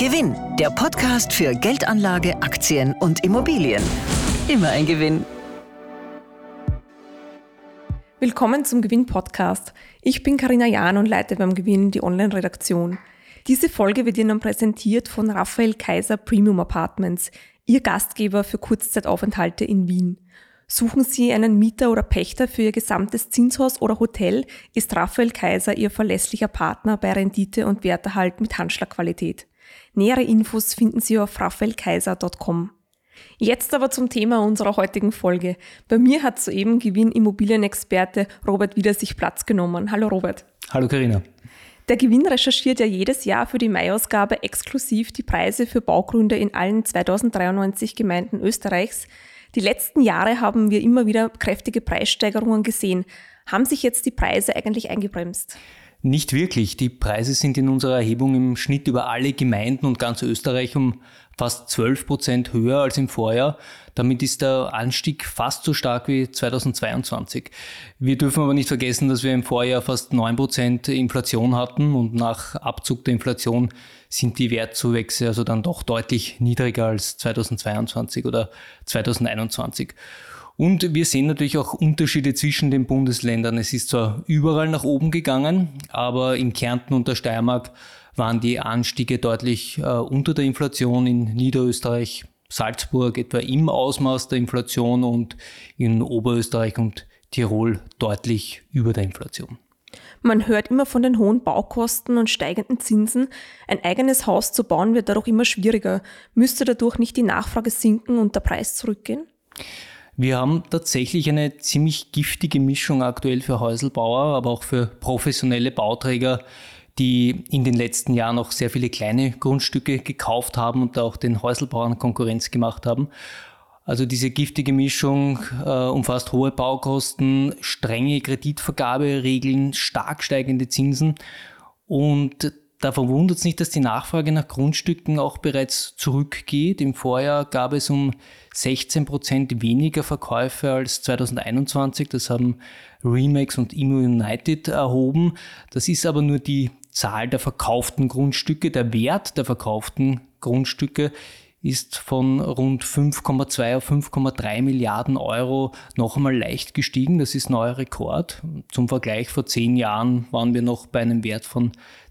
Gewinn, der Podcast für Geldanlage, Aktien und Immobilien. Immer ein Gewinn. Willkommen zum Gewinn-Podcast. Ich bin Carina Jahn und leite beim Gewinn die Online-Redaktion. Diese Folge wird Ihnen präsentiert von Raphael Kaiser Premium Apartments, Ihr Gastgeber für Kurzzeitaufenthalte in Wien. Suchen Sie einen Mieter oder Pächter für Ihr gesamtes Zinshaus oder Hotel, ist Raphael Kaiser Ihr verlässlicher Partner bei Rendite und Werterhalt mit Handschlagqualität. Nähere Infos finden Sie auf raphaelkaiser.com. Jetzt aber zum Thema unserer heutigen Folge. Bei mir hat soeben Gewinn-Immobilienexperte Robert Wieder sich Platz genommen. Hallo Robert. Hallo Carina. Der Gewinn recherchiert ja jedes Jahr für die Mai-Ausgabe exklusiv die Preise für Baugründe in allen 2093 Gemeinden Österreichs. Die letzten Jahre haben wir immer wieder kräftige Preissteigerungen gesehen. Haben sich jetzt die Preise eigentlich eingebremst? Nicht wirklich. Die Preise sind in unserer Erhebung im Schnitt über alle Gemeinden und ganz Österreich um fast 12% höher als im Vorjahr. Damit ist der Anstieg fast so stark wie 2022. Wir dürfen aber nicht vergessen, dass wir im Vorjahr fast 9% Inflation hatten und nach Abzug der Inflation sind die Wertzuwächse also dann doch deutlich niedriger als 2022 oder 2021. Und wir sehen natürlich auch Unterschiede zwischen den Bundesländern. Es ist zwar überall nach oben gegangen, aber in Kärnten und der Steiermark waren die Anstiege deutlich unter der Inflation, in Niederösterreich, Salzburg etwa im Ausmaß der Inflation und in Oberösterreich und Tirol deutlich über der Inflation. Man hört immer von den hohen Baukosten und steigenden Zinsen. Ein eigenes Haus zu bauen wird dadurch immer schwieriger. Müsste dadurch nicht die Nachfrage sinken und der Preis zurückgehen? Wir haben tatsächlich eine ziemlich giftige Mischung aktuell für Häuselbauer, aber auch für professionelle Bauträger, die in den letzten Jahren auch sehr viele kleine Grundstücke gekauft haben und da auch den Häuselbauern Konkurrenz gemacht haben. Also diese giftige Mischung umfasst hohe Baukosten, strenge Kreditvergaberegeln, stark steigende Zinsen und da verwundert es nicht, dass die Nachfrage nach Grundstücken auch bereits zurückgeht. Im Vorjahr gab es um 16% weniger Verkäufe als 2021. Das haben Remax und Immo United erhoben. Das ist aber nur die Zahl der verkauften Grundstücke. Der Wert der verkauften Grundstücke ist von rund 5,2 auf 5,3 Milliarden Euro noch einmal leicht gestiegen. Das ist neuer Rekord. Zum Vergleich, vor 10 Jahren waren wir noch bei einem Wert von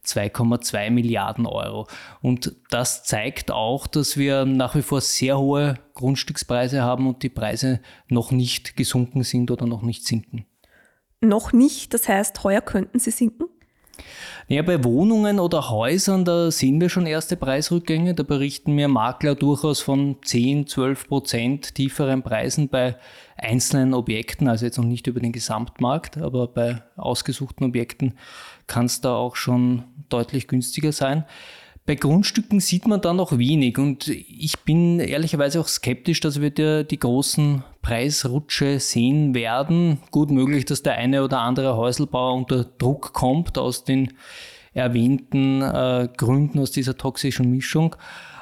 2,2 Milliarden Euro. Und das zeigt auch, dass wir nach wie vor sehr hohe Grundstückspreise haben und die Preise noch nicht gesunken sind oder noch nicht sinken. Noch nicht, das heißt, heuer könnten sie sinken? Ja, bei Wohnungen oder Häusern, da sehen wir schon erste Preisrückgänge. Da berichten mir Makler durchaus von 10-12% tieferen Preisen bei einzelnen Objekten, also jetzt noch nicht über den Gesamtmarkt, aber bei ausgesuchten Objekten kann es da auch schon deutlich günstiger sein. Bei Grundstücken sieht man da noch wenig und ich bin ehrlicherweise auch skeptisch, dass wir die großen Preisrutsche sehen werden. Gut möglich, dass der eine oder andere Häuselbauer unter Druck kommt aus den erwähnten Gründen, aus dieser toxischen Mischung.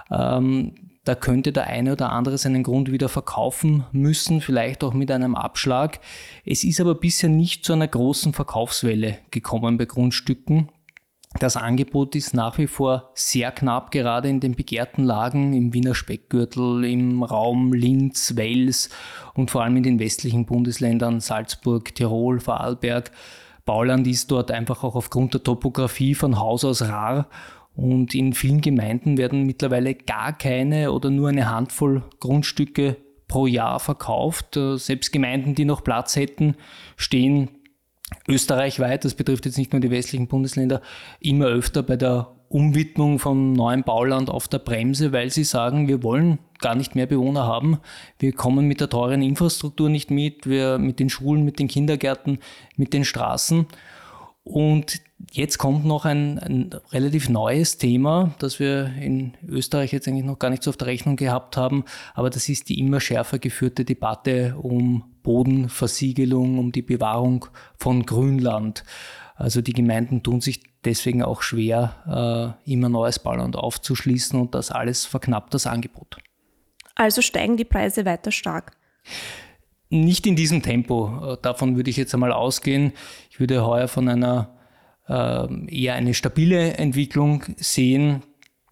Da könnte der eine oder andere seinen Grund wieder verkaufen müssen, vielleicht auch mit einem Abschlag. Es ist aber bisher nicht zu einer großen Verkaufswelle gekommen bei Grundstücken. Das Angebot ist nach wie vor sehr knapp, gerade in den begehrten Lagen im Wiener Speckgürtel, im Raum Linz, Wels und vor allem in den westlichen Bundesländern Salzburg, Tirol, Vorarlberg. Bauland ist dort einfach auch aufgrund der Topografie von Haus aus rar und in vielen Gemeinden werden mittlerweile gar keine oder nur eine Handvoll Grundstücke pro Jahr verkauft. Selbst Gemeinden, die noch Platz hätten, stehen österreichweit, das betrifft jetzt nicht nur die westlichen Bundesländer, immer öfter bei der Umwidmung von neuem Bauland auf der Bremse, weil sie sagen, wir wollen gar nicht mehr Bewohner haben. Wir kommen mit der teuren Infrastruktur nicht mit den Schulen, mit den Kindergärten, mit den Straßen. Und jetzt kommt noch ein relativ neues Thema, das wir in Österreich jetzt eigentlich noch gar nicht so auf der Rechnung gehabt haben, aber das ist die immer schärfer geführte Debatte um Bodenversiegelung, um die Bewahrung von Grünland. Also die Gemeinden tun sich deswegen auch schwer, immer neues Bauland aufzuschließen und das alles verknappt das Angebot. Also steigen die Preise weiter stark? Nicht in diesem Tempo. Davon würde ich jetzt einmal ausgehen. Ich würde heuer von einer eher eine stabile Entwicklung sehen.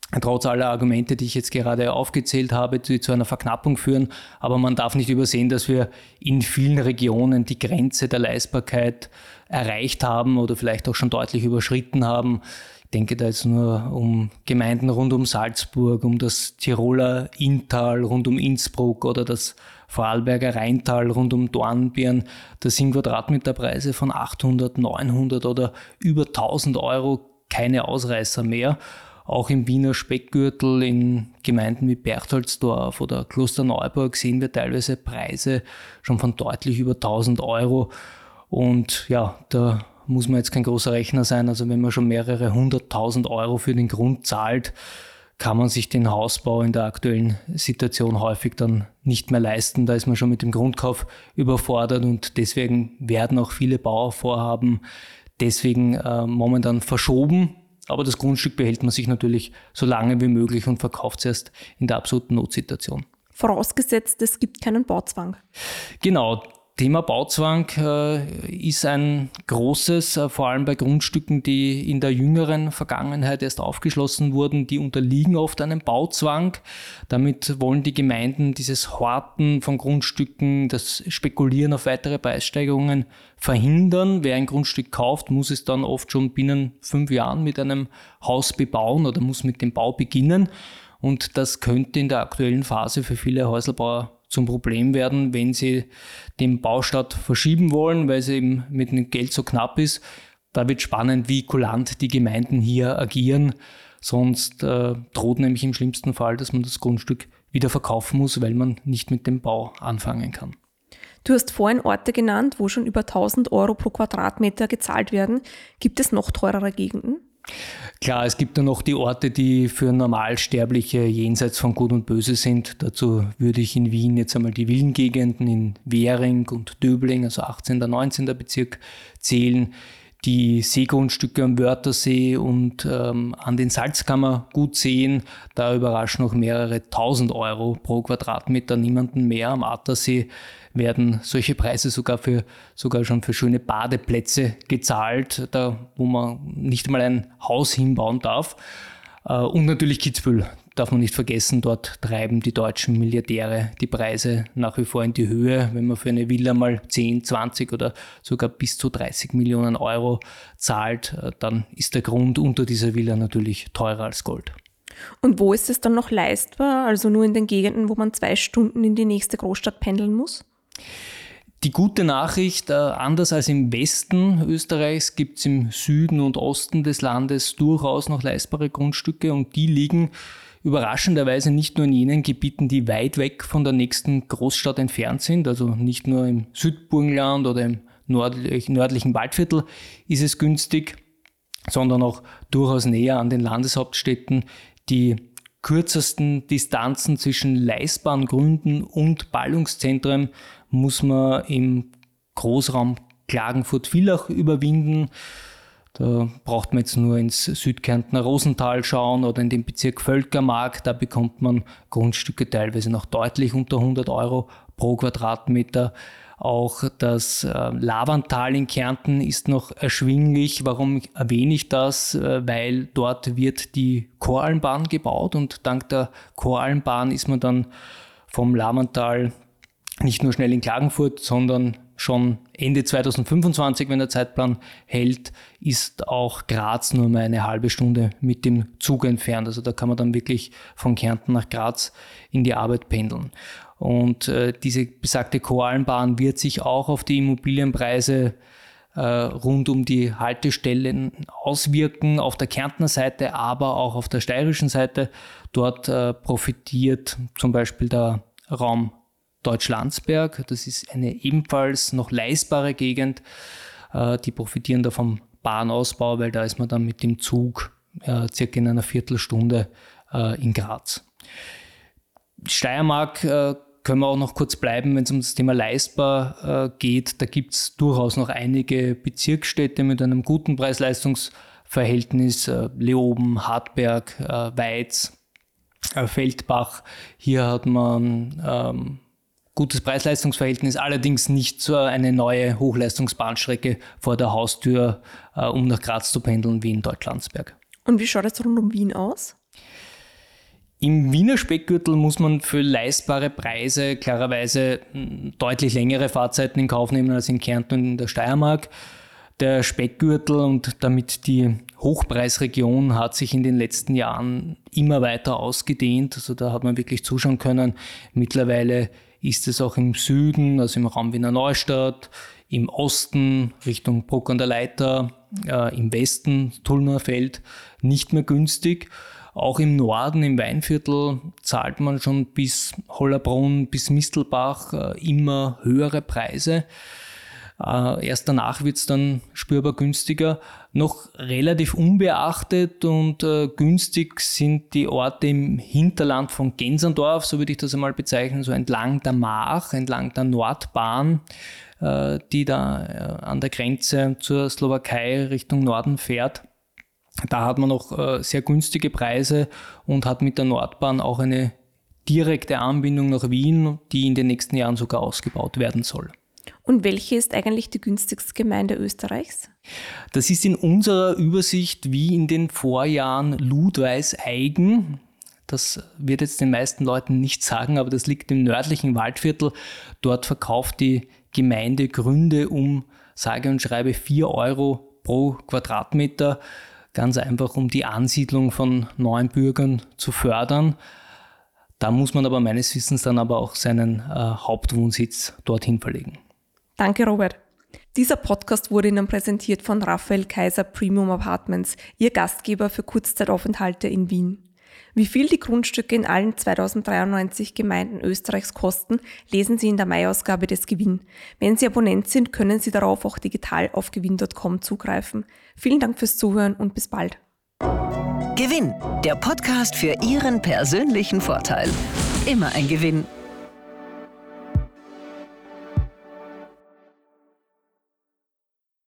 trotz aller Argumente, die ich jetzt gerade aufgezählt habe, die zu einer Verknappung führen. Aber man darf nicht übersehen, dass wir in vielen Regionen die Grenze der Leistbarkeit erreicht haben oder vielleicht auch schon deutlich überschritten haben. Ich denke da jetzt nur um Gemeinden rund um Salzburg, um das Tiroler Inntal rund um Innsbruck oder das Vorarlberger Rheintal rund um Dornbirn. Da sind Quadratmeterpreise von 800, 900 oder über 1000 Euro keine Ausreißer mehr. Auch im Wiener Speckgürtel, in Gemeinden wie Berchtoldsdorf oder Klosterneuburg sehen wir teilweise Preise schon von deutlich über 1000 Euro. Und ja, da muss man jetzt kein großer Rechner sein. Also wenn man schon mehrere 100.000 Euro für den Grund zahlt, kann man sich den Hausbau in der aktuellen Situation häufig dann nicht mehr leisten. Da ist man schon mit dem Grundkauf überfordert und deswegen werden auch viele Bauvorhaben deswegen momentan verschoben. Aber das Grundstück behält man sich natürlich so lange wie möglich und verkauft es erst in der absoluten Notsituation. Vorausgesetzt, es gibt keinen Bauzwang. Genau. Thema Bauzwang ist ein großes, vor allem bei Grundstücken, die in der jüngeren Vergangenheit erst aufgeschlossen wurden, die unterliegen oft einem Bauzwang. Damit wollen die Gemeinden dieses Horten von Grundstücken, das Spekulieren auf weitere Preissteigerungen verhindern. Wer ein Grundstück kauft, muss es dann oft schon binnen 5 Jahren mit einem Haus bebauen oder muss mit dem Bau beginnen. Und das könnte in der aktuellen Phase für viele Häuslebauer zum Problem werden, wenn sie den Baustart verschieben wollen, weil es eben mit dem Geld so knapp ist. Da wird spannend, wie kulant die Gemeinden hier agieren. Sonst droht nämlich im schlimmsten Fall, dass man das Grundstück wieder verkaufen muss, weil man nicht mit dem Bau anfangen kann. Du hast vorhin Orte genannt, wo schon über 1000 Euro pro Quadratmeter gezahlt werden. Gibt es noch teurere Gegenden? Klar, es gibt dann noch die Orte, die für Normalsterbliche jenseits von Gut und Böse sind. Dazu würde ich in Wien jetzt einmal die Villengegenden in Währing und Döbling, also 18. und 19. Bezirk, zählen. Die Seegrundstücke am Wörthersee und an den Salzkammergutseen, da überraschen noch mehrere 1000 Euro pro Quadratmeter niemanden mehr. Am Attersee werden solche Preise sogar schon für schöne Badeplätze gezahlt, da wo man nicht mal ein Haus hinbauen darf. Und natürlich Kitzbühel darf man nicht vergessen, dort treiben die deutschen Milliardäre die Preise nach wie vor in die Höhe. Wenn man für eine Villa mal 10, 20 oder sogar bis zu 30 Millionen Euro zahlt, dann ist der Grund unter dieser Villa natürlich teurer als Gold. Und wo ist es dann noch leistbar? Also nur in den Gegenden, wo man 2 Stunden in die nächste Großstadt pendeln muss? Die gute Nachricht, anders als im Westen Österreichs gibt es im Süden und Osten des Landes durchaus noch leistbare Grundstücke und die liegen überraschenderweise nicht nur in jenen Gebieten, die weit weg von der nächsten Großstadt entfernt sind, also nicht nur im Südburgenland oder im nördlichen Waldviertel ist es günstig, sondern auch durchaus näher an den Landeshauptstädten. Die kürzesten Distanzen zwischen leistbaren Gründen und Ballungszentren muss man im Großraum Klagenfurt-Villach überwinden. Da braucht man jetzt nur ins Südkärntner Rosental schauen oder in den Bezirk Völkermark. Da bekommt man Grundstücke teilweise noch deutlich unter 100 Euro pro Quadratmeter. Auch das Lavantal in Kärnten ist noch erschwinglich. Warum erwähne ich das? Weil dort wird die Koralmbahn gebaut und dank der Koralmbahn ist man dann vom Lavantal nicht nur schnell in Klagenfurt, sondern schon Ende 2025, wenn der Zeitplan hält, ist auch Graz nur mal eine halbe Stunde mit dem Zug entfernt. Also da kann man dann wirklich von Kärnten nach Graz in die Arbeit pendeln. Und diese besagte Koralmbahn wird sich auch auf die Immobilienpreise rund um die Haltestellen auswirken, auf der Kärntner Seite, aber auch auf der steirischen Seite. Dort profitiert zum Beispiel der Raum Deutschlandsberg. Das ist eine ebenfalls noch leistbare Gegend. Die profitieren da vom Bahnausbau, weil da ist man dann mit dem Zug circa in einer Viertelstunde in Graz. Steiermark können wir auch noch kurz bleiben, wenn es um das Thema leistbar geht. Da gibt es durchaus noch einige Bezirksstädte mit einem guten Preis-Leistungs-Verhältnis. Leoben, Hartberg, Weiz, Feldbach. Hier hat man gutes Preis-Leistungs-Verhältnis, allerdings nicht so eine neue Hochleistungsbahnstrecke vor der Haustür, um nach Graz zu pendeln wie in Deutschlandsberg. Und wie schaut es rund um Wien aus? Im Wiener Speckgürtel muss man für leistbare Preise klarerweise deutlich längere Fahrzeiten in Kauf nehmen als in Kärnten und in der Steiermark. Der Speckgürtel und damit die Hochpreisregion hat sich in den letzten Jahren immer weiter ausgedehnt. Also da hat man wirklich zuschauen können. Mittlerweile ist es auch im Süden, also im Raum Wiener Neustadt, im Osten Richtung Bruck an der Leitha, im Westen Tullner Feld nicht mehr günstig. Auch im Norden, im Weinviertel, zahlt man schon bis Hollerbrunn, bis Mistelbach immer höhere Preise. Erst danach wird es dann spürbar günstiger. Noch relativ unbeachtet und günstig sind die Orte im Hinterland von Gensendorf, so würde ich das einmal bezeichnen, so entlang der Mach, entlang der Nordbahn, die da an der Grenze zur Slowakei Richtung Norden fährt. Da hat man noch sehr günstige Preise und hat mit der Nordbahn auch eine direkte Anbindung nach Wien, die in den nächsten Jahren sogar ausgebaut werden soll. Und welche ist eigentlich die günstigste Gemeinde Österreichs? Das ist in unserer Übersicht wie in den Vorjahren Ludweis-Eigen. Das wird jetzt den meisten Leuten nicht sagen, aber das liegt im nördlichen Waldviertel. Dort verkauft die Gemeinde Gründe um sage und schreibe 4 Euro pro Quadratmeter. Ganz einfach, um die Ansiedlung von neuen Bürgern zu fördern. Da muss man aber meines Wissens dann aber auch seinen Hauptwohnsitz dorthin verlegen. Danke, Robert. Dieser Podcast wurde Ihnen präsentiert von Raphael Kaiser Premium Apartments, Ihr Gastgeber für Kurzzeitaufenthalte in Wien. Wie viel die Grundstücke in allen 2093 Gemeinden Österreichs kosten, lesen Sie in der Mai-Ausgabe des Gewinn. Wenn Sie Abonnent sind, können Sie darauf auch digital auf gewinn.com zugreifen. Vielen Dank fürs Zuhören und bis bald. Gewinn, der Podcast für Ihren persönlichen Vorteil. Immer ein Gewinn.